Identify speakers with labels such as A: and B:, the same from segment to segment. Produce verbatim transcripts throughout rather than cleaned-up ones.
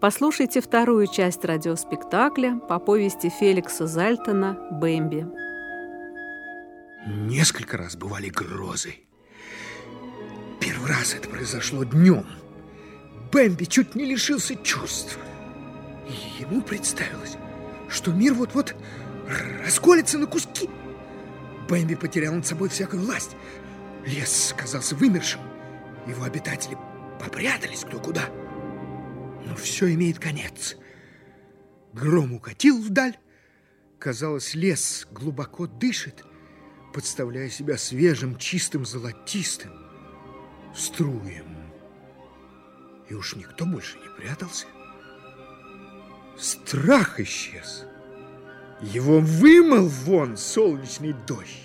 A: Послушайте вторую часть радиоспектакля по повести Феликса Зальтона «Бэмби».
B: Несколько раз бывали грозы. Первый раз это произошло днем. Бэмби чуть не лишился чувств. И ему представилось, что мир вот-вот расколется на куски. Бэмби потерял над собой всякую власть. Лес казался вымершим. Его обитатели попрятались кто куда. Но все имеет конец. Гром укатил вдаль. Казалось, лес глубоко дышит, подставляя себя свежим, чистым, золотистым струям. И уж никто больше не прятался. Страх исчез. Его вымыл вон солнечный дождь.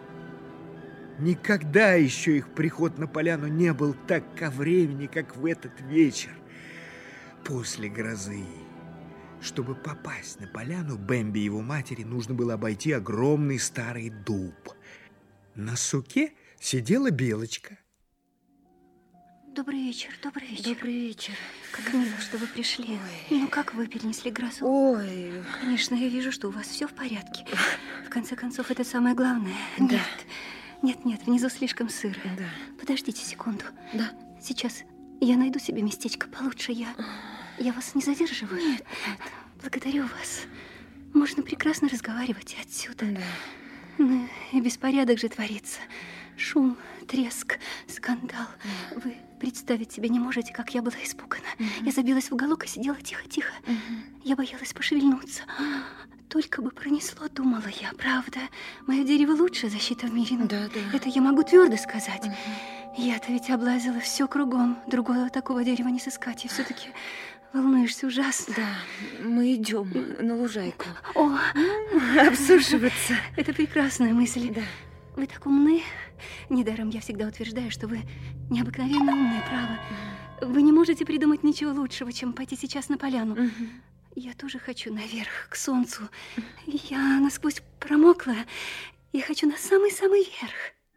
B: Никогда еще их приход на поляну не был так ко времени, как в этот вечер после грозы. Чтобы попасть на поляну, Бэмби и его матери нужно было обойти огромный старый дуб. На суке сидела белочка.
C: Добрый вечер, добрый вечер.
D: Добрый вечер.
C: Как мило, что вы пришли. Ой. Ну, как вы перенесли грозу?
D: Ой.
C: Конечно, я вижу, что у вас все в порядке. В конце концов, это самое главное.
D: Да.
C: Нет, нет, нет, внизу слишком сыро.
D: Да.
C: Подождите секунду.
D: Да.
C: Сейчас я найду себе местечко получше. Я, я вас не задерживаю?
D: Нет, нет.
C: Благодарю вас. Можно прекрасно разговаривать и отсюда.
D: Да.
C: Ну, и беспорядок же творится. Шум, треск, скандал. Mm. Вы представить себе не можете, как я была испугана. Mm-hmm. Я забилась в уголок и сидела тихо-тихо. Mm-hmm. Я боялась пошевельнуться. Только бы пронесло, думала я, правда. Мое дерево лучшая защита в мире.
D: Да, да.
C: Это я могу твердо сказать.
D: Mm-hmm.
C: Я-то ведь облазила все кругом. Другого такого дерева не сыскать. И все-таки волнуешься ужасно.
D: Да, мы идем на лужайку.
C: О,
D: обсушиваться.
C: Это прекрасная мысль.
D: Да.
C: Вы так умны. Недаром я всегда утверждаю, что вы необыкновенно умная, право. Вы не можете придумать ничего лучшего, чем пойти сейчас на поляну.
D: Угу.
C: Я тоже хочу наверх, к солнцу. Я насквозь промокла. Я хочу на самый-самый верх.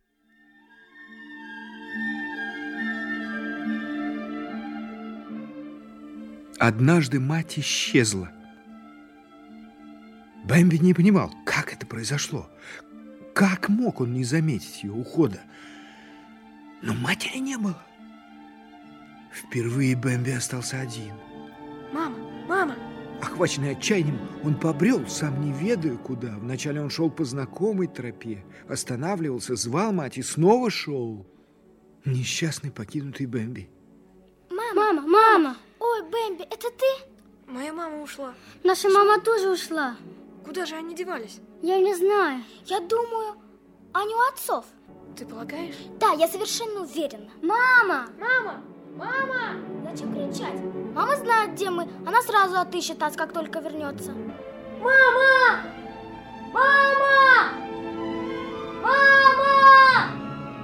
B: Однажды мать исчезла. Бэмби не понимал, как это произошло. Как мог он не заметить ее ухода? Но матери не было. Впервые Бэмби остался один.
D: Мама, мама!
B: Охваченный отчаянием, он побрел, сам не ведая куда. Вначале он шел по знакомой тропе, останавливался, звал мать и снова шел. Несчастный, покинутый Бэмби.
E: Мама, мама, мама! Ой, Бэмби, это ты?
F: Моя мама ушла.
E: Наша мама тоже ушла.
F: Куда же они девались?
E: Я не знаю. Я думаю, они у отцов.
F: Ты полагаешь?
E: Да, я совершенно уверена. Мама!
F: Мама! Мама!
E: Зачем кричать? Мама знает, где мы. Она сразу отыщет нас, как только вернется.
F: Мама! Мама! Мама!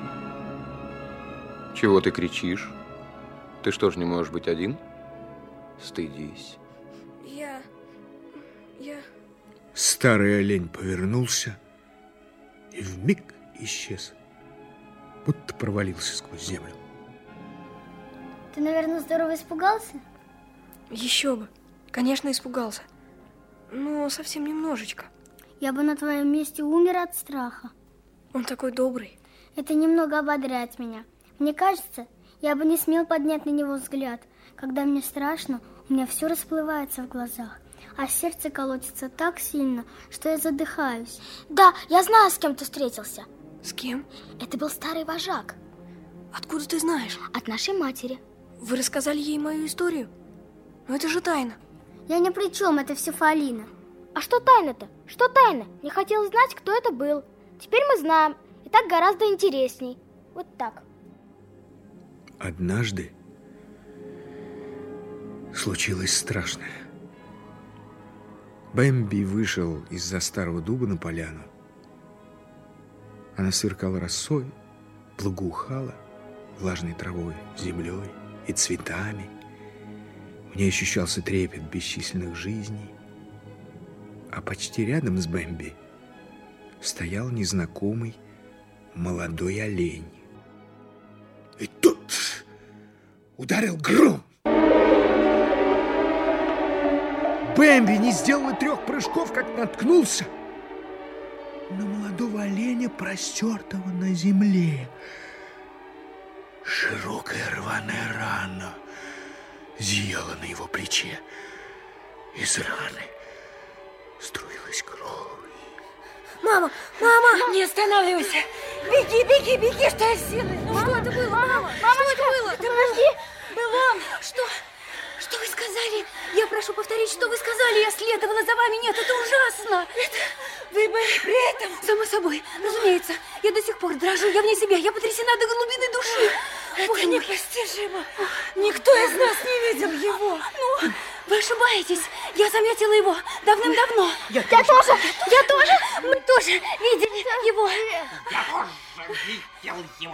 G: Чего ты кричишь? Ты что ж, не можешь быть один? Стыдись.
F: Я... я...
B: Старый олень повернулся и вмиг исчез, будто провалился сквозь землю.
E: Ты, наверное, здорово испугался?
F: Еще бы. Конечно, испугался. Но совсем немножечко.
E: Я бы на твоем месте умер от страха.
F: Он такой добрый.
E: Это немного ободряет меня. Мне кажется, я бы не смел поднять на него взгляд. Когда мне страшно, у меня все расплывается в глазах. А сердце колотится так сильно, что я задыхаюсь. Да, я знаю, с кем ты встретился.
F: С кем?
E: Это был старый вожак.
F: Откуда ты знаешь?
E: От нашей матери.
F: Вы рассказали ей мою историю? Но это же тайна.
E: Я ни при чем, это все Фалина. А что тайна-то? Что тайна? Не хотел знать, кто это был. Теперь мы знаем. И так гораздо интересней. Вот так.
B: Однажды случилось страшное. Бэмби вышел из-за старого дуба на поляну. Она сверкала росой, благоухала влажной травой, землей и цветами. В ней ощущался трепет бесчисленных жизней. А почти рядом с Бэмби стоял незнакомый молодой олень. И тут ударил гром. Бэмби не сделал и трех прыжков, как наткнулся на молодого оленя, простертого на земле. Широкая рваная рана зияла на его плече. Из раны струилась кровь.
F: Мама, мама!
C: Не останавливайся! Беги, беги, беги, что из силы!
F: Ну, что это было, мама?
C: Мама,
F: Что это было?
C: Ты подожди! Был он! Что? Что вы сказали? Я прошу повторить, что вы сказали. Я следовала за вами. Нет, это ужасно. Это... Вы были при этом? Само собой, разумеется. Я до сих пор дрожу. Я вне себя. Я потрясена до глубины души.
F: Это
C: Боже
F: непостижимо. Никто из нас не видел его.
C: Ну, вы ошибаетесь. Я заметила его давным-давно.
E: Я, я тоже.
C: Я тоже. Мы тоже видели его.
H: Я тоже видел его.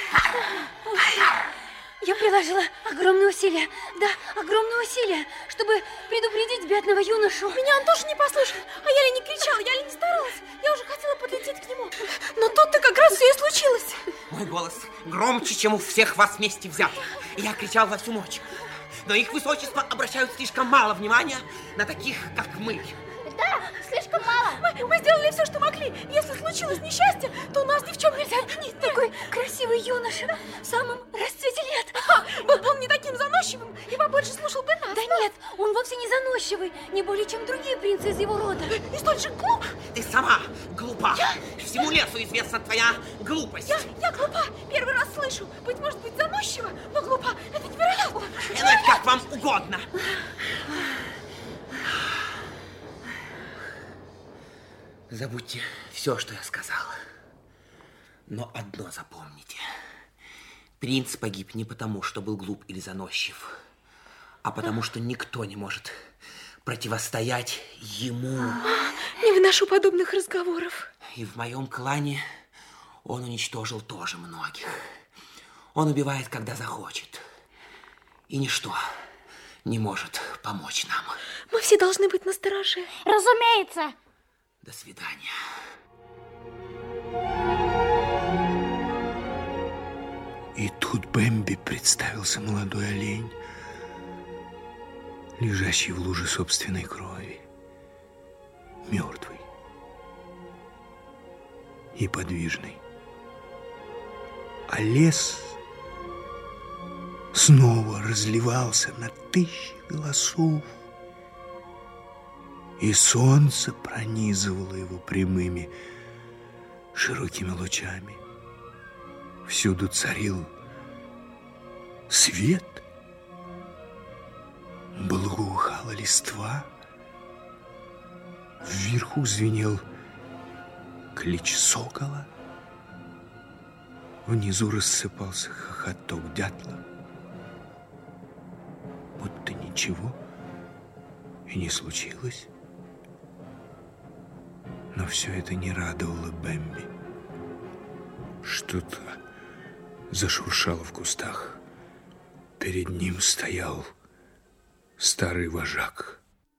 C: Я приложила огромные усилия, да, огромные усилия, чтобы предупредить бедного юношу.
F: Меня он тоже не послушал, а я ли не кричала, я ли не старалась. Я уже хотела подлететь к нему, но тут-то как раз все и случилось.
H: Мой голос громче, чем у всех вас вместе взятых. И я кричал во всю ночь. Но их высочество обращают слишком мало внимания на таких, как мы.
E: Да, слишком мало.
F: Мы, мы сделали все, что могли. Если случилось несчастье, то у нас ни в чем нельзя винить.
C: Такой красивый юноша, в самом расцвете лет.
F: А, был он не таким заносчивым и побольше слушал бы нас.
C: Да нет, он вовсе не заносчивый, не более чем другие принцы из его рода.
F: И столь же глуп.
H: Ты сама глупа.
F: Я?
H: Всему лесу известна твоя глупость.
F: Я, я глупа. Первый раз слышу. Быть может быть заносчива, но глупа. Это невероятно.
H: Это как вам угодно. Забудьте все, что я сказал. Но одно запомните. Принц погиб не потому, что был глуп или заносчив, а потому, что никто не может противостоять ему.
F: Не выношу подобных разговоров.
H: И в моем клане он уничтожил тоже многих. Он убивает, когда захочет. И ничто не может помочь нам.
F: Мы все должны быть настороже.
E: Разумеется.
H: До свидания.
B: И тут Бэмби представился молодой олень, лежащий в луже собственной крови, мертвый и подвижный. А лес снова разливался на тысячи голосов, и солнце пронизывало его прямыми широкими лучами. Всюду царил свет, благоухала листва, вверху звенел клич сокола, внизу рассыпался хохоток дятла, будто ничего и не случилось. Но все это не радовало Бэмби. Что-то зашуршало в кустах. Перед ним стоял старый вожак.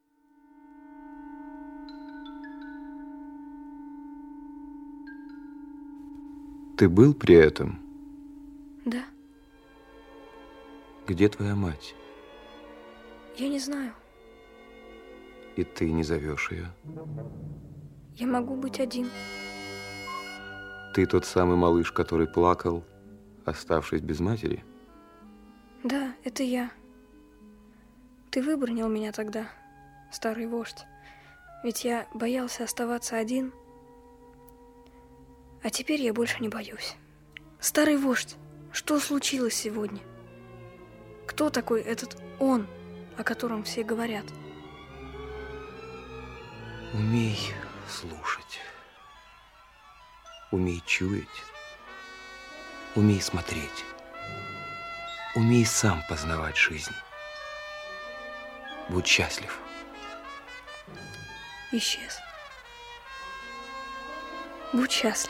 G: Ты был при этом?
F: Да.
G: Где твоя мать?
F: Я не знаю.
G: И ты не зовешь ее?
F: Я могу быть один.
G: Ты тот самый малыш, который плакал, оставшись без матери?
F: Да, это я. Ты выбронил меня тогда, старый вождь. Ведь я боялся оставаться один. А теперь я больше не боюсь. Старый вождь, что случилось сегодня? Кто такой этот он, о котором все говорят?
G: Умей слушать. Умей чуять. Умей смотреть. Умей сам познавать жизнь. Будь счастлив.
F: Исчез. Будь счастлив.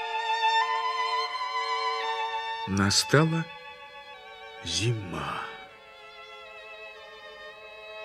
B: Настала зима.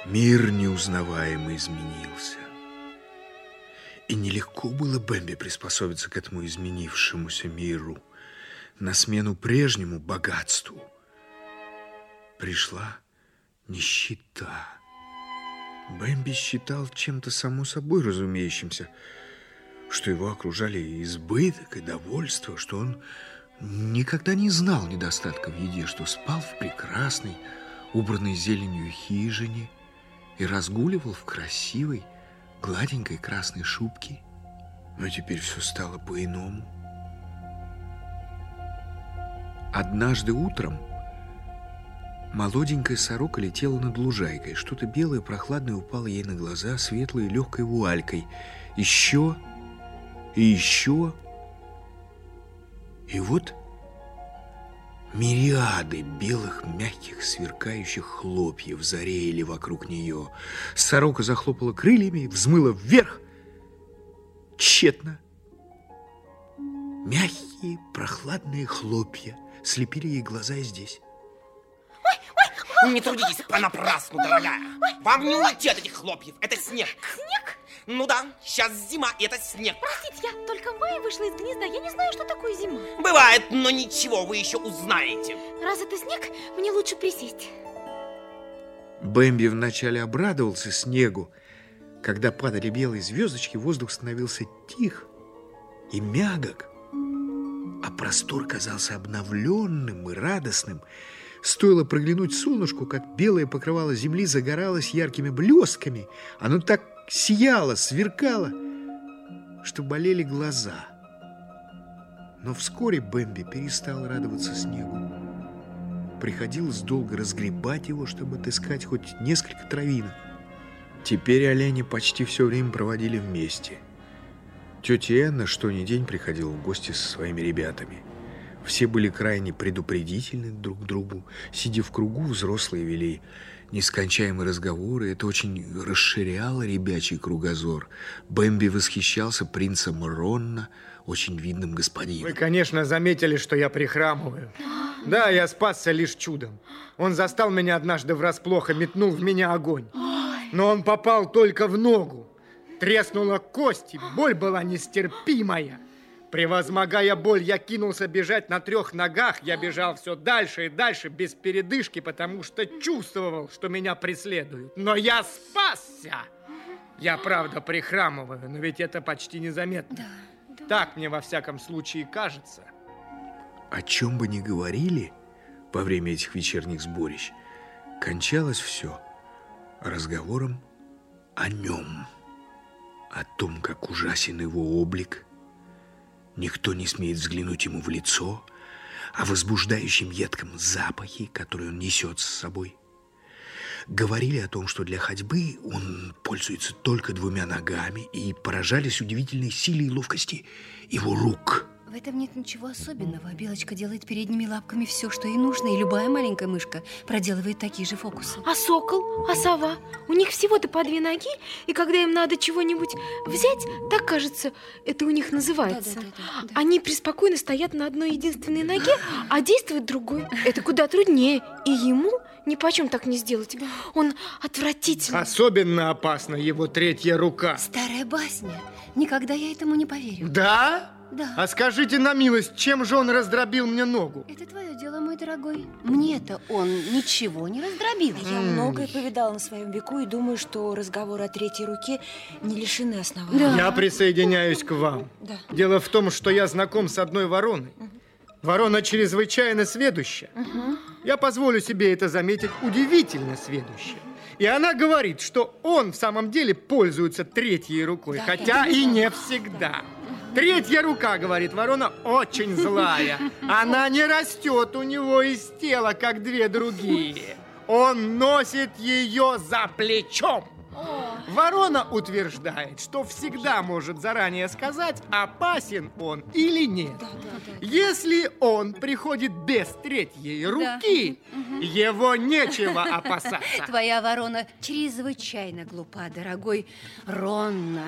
B: Мир неузнаваемо изменился. И нелегко было Бэмби приспособиться к этому изменившемуся миру. На смену прежнему богатству пришла нищета. Бэмби считал чем-то само собой разумеющимся, что его окружали избыток и довольство, что он никогда не знал недостатка в еде, что спал в прекрасной, убранной зеленью хижине и разгуливал в красивой, гладенькой красной шубке. Но теперь все стало по-иному. Однажды утром молоденькая сорока летела над лужайкой. Что-то белое, прохладное упало ей на глаза светлой легкой вуалькой. Еще и еще. И вот мириады белых, мягких, сверкающих хлопьев зареяли вокруг нее. Сорока захлопала крыльями, взмыла вверх. Тщетно. Мягкие, прохладные хлопья слепили ей глаза и здесь.
H: Не трудитесь понапрасну, дорогая. Вам не уйти от этих хлопьев. Это снег.
I: Снег?
H: Ну да, сейчас зима, и это снег.
I: Простите, я только в мае вышла из гнезда. Я не знаю, что такое зима.
H: Бывает, но ничего, вы еще узнаете.
I: Раз это снег, мне лучше присесть.
B: Бэмби вначале обрадовался снегу. Когда падали белые звездочки, воздух становился тих и мягок, а простор казался обновленным и радостным. Стоило проглянуть солнышку, как белое покрывало земли загоралось яркими блесками. Оно так сияло, сверкало, что болели глаза. Но вскоре Бэмби перестал радоваться снегу. Приходилось долго разгребать его, чтобы отыскать хоть несколько травинок. Теперь олени почти все время проводили вместе. Тетя Энна что ни день приходила в гости со своими ребятами. Все были крайне предупредительны друг к другу. Сидя в кругу, взрослые вели нескончаемые разговоры. Это очень расширяло ребячий кругозор. Бэмби восхищался принцем Ронно, очень видным господином.
J: Вы, конечно, заметили, что я прихрамываю. Да, я спасся лишь чудом. Он застал меня однажды врасплох и метнул в меня огонь. Но он попал только в ногу. Треснула кость, и боль была нестерпимая. Превозмогая боль, я кинулся бежать на трех ногах. Я бежал все дальше и дальше, без передышки, потому что чувствовал, что меня преследуют. Но я спасся! Я, правда, прихрамываю, но ведь это почти незаметно.
F: Да, да.
J: Так мне, во всяком случае, кажется.
B: О чем бы ни говорили во время этих вечерних сборищ, кончалось все разговором о нем, о том, как ужасен его облик. Никто не смеет взглянуть ему в лицо, о возбуждающем едком запахе, который он несет с собой. Говорили о том, что для ходьбы он пользуется только двумя ногами, и поражались удивительной силе и ловкости его рук.
C: В этом нет ничего особенного. Белочка делает передними лапками все, что ей нужно, и любая маленькая мышка проделывает такие же фокусы.
F: А сокол, а сова? У них всего-то по две ноги, и когда им надо чего-нибудь взять, так, кажется, это у них называется. Да, да, да, да, да. Они преспокойно стоят на одной единственной ноге, а действует другой. Это куда труднее, и ему нипочем так не сделать. Он отвратительный.
J: Особенно опасна его третья рука.
C: Старая басня. Никогда я этому не поверю.
J: Да?
C: Да.
J: А скажите на милость, чем же он раздробил мне ногу?
C: Это твое дело, мой дорогой. Мне-то он ничего не раздробил.
D: Я mm. многое повидала на своем веку и думаю, что разговоры о третьей руке не лишены основания.
J: Да. Я присоединяюсь к вам.
D: Да.
J: Дело в том, что я знаком с одной вороной. Угу. Ворона чрезвычайно сведуща. Угу. Я позволю себе это заметить, удивительно сведуща. И она говорит, что он в самом деле пользуется третьей рукой, да, хотя и не всегда. Третья рука, говорит ворона, очень злая. Она не растет у него из тела, как две другие. Он носит ее за плечом. Ворона утверждает, что всегда может заранее сказать, опасен он или нет. Да, да, да. Если он приходит без третьей руки, да. его нечего опасаться.
C: Твоя ворона чрезвычайно глупа, дорогой Ронно.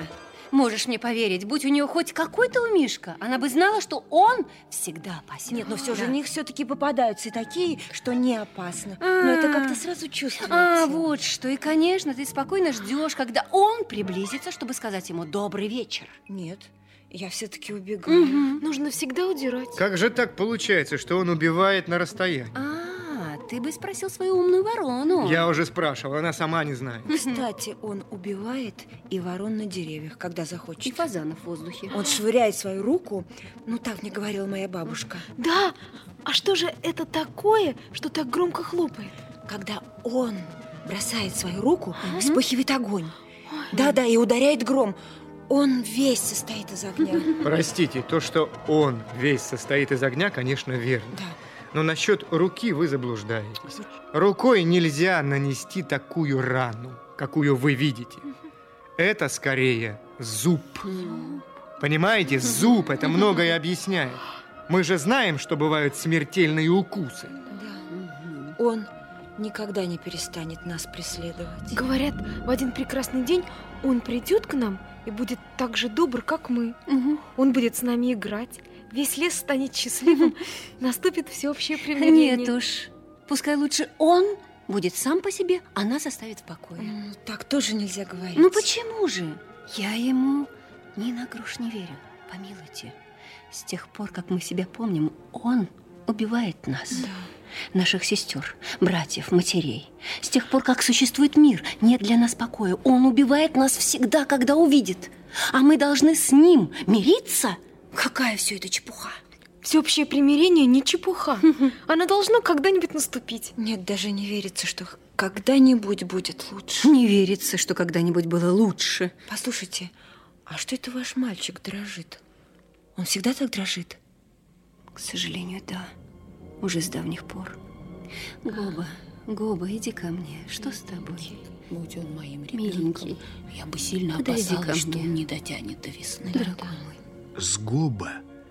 C: Можешь мне поверить, будь у нее хоть какой-то умишка, она бы знала, что он всегда опасен.
D: Нет, но все
C: Да.
D: же у них все-таки попадаются и такие, что не опасно.
C: А.
D: Но это как-то сразу чувствуется.
C: А, вот что. И, конечно, ты спокойно ждешь, когда он приблизится, чтобы сказать ему «добрый вечер».
D: Нет, я все-таки убегаю.
C: Мгм.
F: Нужно всегда удирать.
J: Как же так получается, что он убивает на расстоянии?
C: А, ты бы спросил свою умную ворону.
J: Я уже спрашивал, она сама не знает.
D: Кстати, он убивает и ворон на деревьях, когда
C: И
D: захочет.
C: фазанов в воздухе.
D: Он швыряет свою руку, ну так мне говорила моя бабушка,
F: Да, а что же это такое, что так громко хлопает?
D: когда он бросает свою руку, вспыхивает огонь. Да-да, и ударяет гром. Он весь состоит из огня.
J: Простите, то, что он весь состоит из огня, конечно, верно.
D: Да.
J: Но насчет руки вы заблуждаетесь. Рукой нельзя нанести такую рану, какую вы видите. Это скорее зуб. Понимаете, зуб это многое объясняет. Мы же знаем, что бывают смертельные укусы.
D: Да. Он никогда не перестанет нас преследовать.
F: Говорят, в один прекрасный день он придет к нам и будет так же добр, как мы.
C: Мгм.
F: Он будет с нами играть, весь лес станет счастливым, наступит всеобщее примирение.
C: Нет уж. Пускай лучше он будет сам по себе, а нас оставит в покое.
D: Ну, так тоже нельзя говорить.
C: Ну почему же? Я ему ни на грош не верю. Помилуйте. С тех пор, как мы себя помним, он убивает нас. Наших сестер, братьев, матерей. С тех пор, как существует мир, нет для нас покоя. Он убивает нас всегда, когда увидит. А мы должны с ним мириться? Какая все это чепуха?
F: Всеобщее примирение не чепуха. Оно должно когда-нибудь наступить.
D: Нет, даже не верится, что когда-нибудь будет лучше.
C: Не верится, что когда-нибудь было лучше.
D: Послушайте, а что это ваш мальчик дрожит? Он всегда так дрожит?
C: К сожалению, да. Уже с давних пор. Гоба, Гоба, иди ко мне. Что с тобой?
K: Будь он моим
C: Миленький.
K: ребенком, я бы сильно
C: Подойди ко
K: опасалась, что
C: мне.
K: он не дотянет до весны.
C: Дорогой мой.
B: С Гоба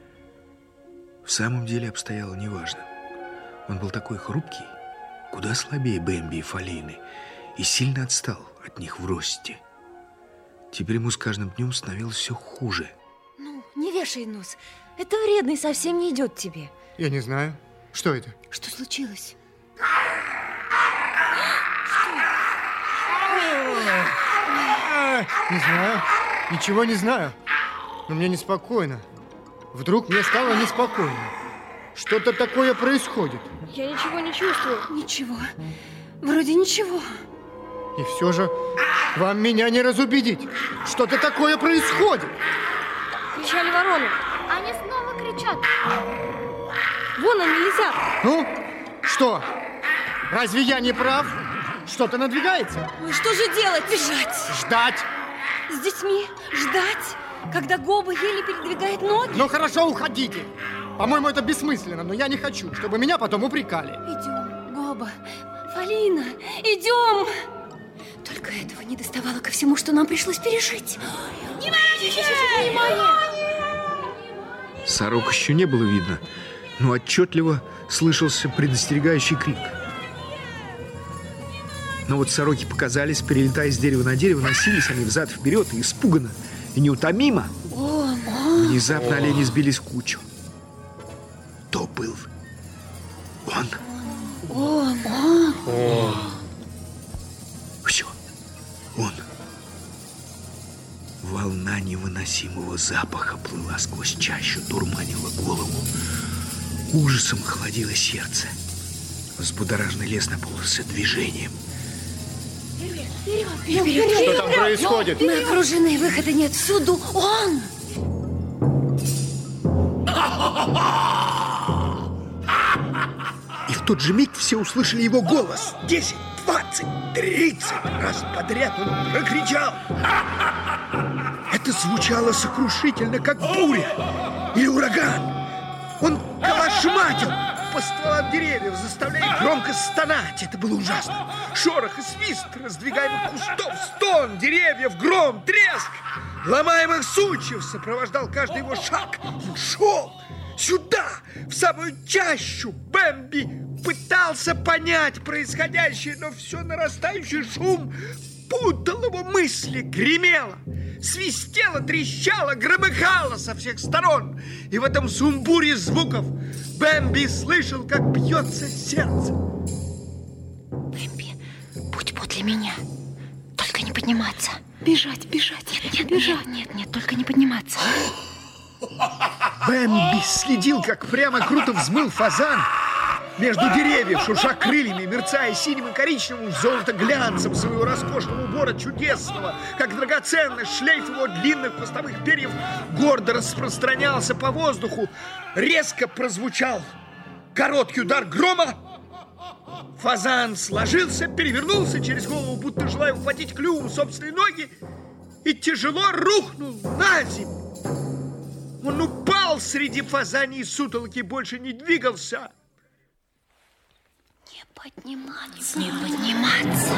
B: в самом деле обстояло неважно. Он был такой хрупкий, куда слабее Бэмби и Фалины, и сильно отстал от них в росте. Теперь ему с каждым днем становилось все хуже.
D: Ну, не вешай нос. Это вредно и совсем не идет тебе.
J: Я не знаю. Что это?
C: Что случилось?
J: Не знаю. Ничего не знаю. Но мне неспокойно. Вдруг мне стало неспокойно. Что-то такое происходит.
F: Я ничего не чувствую.
C: Ничего. Вроде ничего.
J: И все же вам меня не разубедить. Что-то такое происходит.
F: Кричали вороны.
E: Они снова кричат.
F: Вон они летят.
J: Ну, что? Разве я не прав? Что-то надвигается.
C: Ну что же делать? Бежать.
J: Ждать.
C: С детьми ждать, когда Гоба еле передвигает ноги.
J: Ну хорошо, уходите. По-моему, это бессмысленно, но я не хочу, чтобы меня потом упрекали.
C: Идем, Гоба. Фалина, идем. Только этого не доставало ко всему, что нам пришлось пережить.
B: Сорок еще не было видно, но отчетливо слышался предостерегающий крик. Но вот сороки показались, перелетая с дерева на дерево, носились они взад-вперед, и испуганно, и неутомимо.
C: Он, он.
B: Внезапно олени сбились в кучу. То был он.
C: Он, он.
J: Он.
B: Все, он. Волна невыносимого запаха плыла сквозь чащу, дурманила голову. Ужасом охладило сердце. Взбудораженный лес наполнился движением.
J: Что там происходит?
C: Мы окружены, выхода нет. Всюду он.
B: И в тот же миг все услышали его голос. Десять, двадцать, тридцать раз подряд он прокричал. Это звучало сокрушительно, как буря или ураган. Он калашматил по стволам деревьев, заставляя громко стонать. Это было ужасно. Шорох и свист раздвигаемых кустов, стон деревьев, гром, треск ломаемых сучьев сопровождал каждый его шаг. Он шел сюда, в самую чащу. Бэмби пытался понять происходящее, но все нарастающий шум путал его мысли, гремело. свистело, трещало, громыхало со всех сторон. И в этом сумбуре звуков Бэмби слышал, как бьется сердце.
D: Бэмби, будь подле меня. Только не подниматься.
C: Бежать, бежать.
D: Нет, нет,
C: бежать.
D: Нет, нет, нет, только не подниматься.
B: Бэмби следил, как прямо круто взмыл фазан между деревьев, шурша крыльями, мерцая синим и коричневым золото-глянцем своего роскошного убора чудесного, как драгоценный шлейф его длинных хвостовых перьев гордо распространялся по воздуху. Резко прозвучал короткий удар грома. Фазан сложился, перевернулся через голову, будто желая ухватить клювом собственные ноги, и тяжело рухнул на землю. Он упал среди фазаней сутолоки, больше не двигался.
D: Не подниматься. Не подниматься.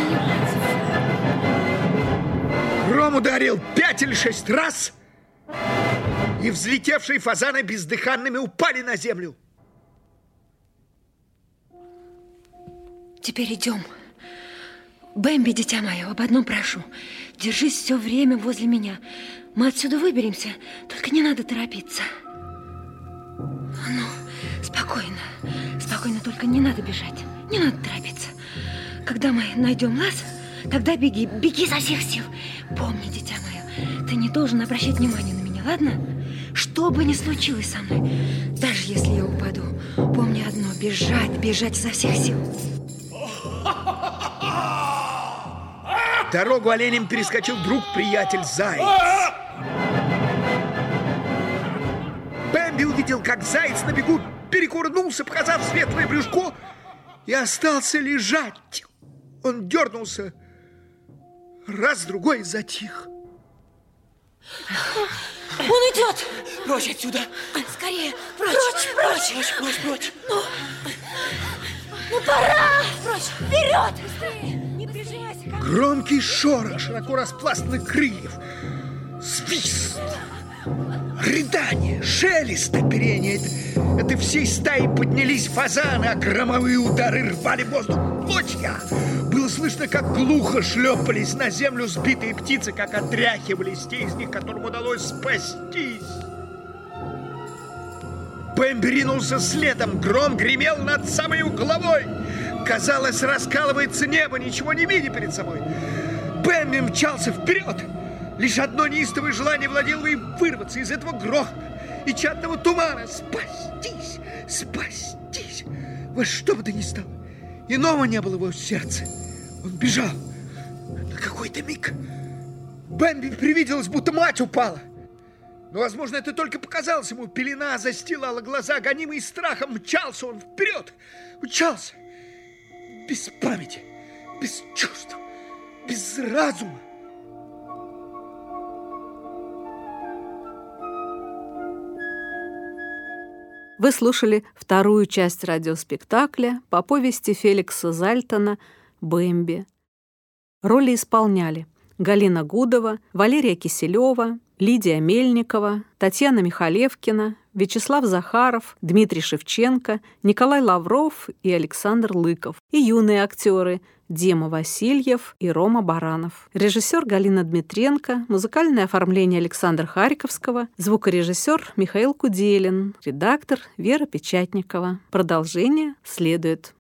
B: Гром ударил пять или шесть раз, и взлетевшие фазаны бездыханными упали на землю.
D: Теперь идем. Бэмби, дитя мое, об одном прошу. Держись все время возле меня. Мы отсюда выберемся, только не надо торопиться. Ну, спокойно. Спокойно, только не надо бежать. Не надо торопиться. Когда мы найдем лаз, тогда беги, беги изо всех сил. Помни, дитя мое, ты не должен обращать внимание на меня, ладно? Что бы ни случилось со мной, даже если я упаду, помни одно: бежать, бежать изо всех сил.
B: Дорогу оленем перескочил друг-приятель Заяц. Бэмби увидел, как заяц на бегу перекурнулся, показав светлое брюшко, и остался лежать. Он дернулся, раз-другой затих.
D: Он идет!
H: Прочь отсюда!
D: Скорее! Прочь! Прочь! Прочь!
H: Прочь! Прочь! Прочь!
D: Ну, ну пора! Прочь! Вперед! Быстрее! Не прижимайся! Как...
B: Громкий шорох широко распластанных крыльев, свист, рыдание, шелест оперения. Это, это всей стаей поднялись фазаны, а громовые удары рвали воздух в клочья. Было слышно, как глухо шлепались на землю сбитые птицы, как отряхивались те из них, которым удалось спастись. Бэмби ринулся следом, гром гремел над самой головой. Казалось, раскалывается небо, ничего не видя перед собой. Бэмби мчался вперед. Лишь одно неистовое желание владело им вырваться из этого грохота и чадного тумана. Спастись, спастись. Во что бы то ни стало. Иного не было в его сердце. Он бежал. На какой-то миг Бэмби привиделось, будто мать упала. Но, возможно, это только показалось ему. Пелена застилала глаза, гонимый страхом мчался он вперед. Мчался. Без памяти, без чувств, без разума.
A: Вы слушали вторую часть радиоспектакля по повести Феликса Зальтона «Бэмби». Роли исполняли Галина Гудова, Валерия Киселева, Лидия Мельникова, Татьяна Михалевкина, Вячеслав Захаров, Дмитрий Шевченко, Николай Лавров и Александр Лыков. И юные актеры Дима Васильев и Рома Баранов. Режиссер Галина Дмитренко, музыкальное оформление Александра Харьковского, звукорежиссер Михаил Куделин, редактор Вера Печатникова. Продолжение следует.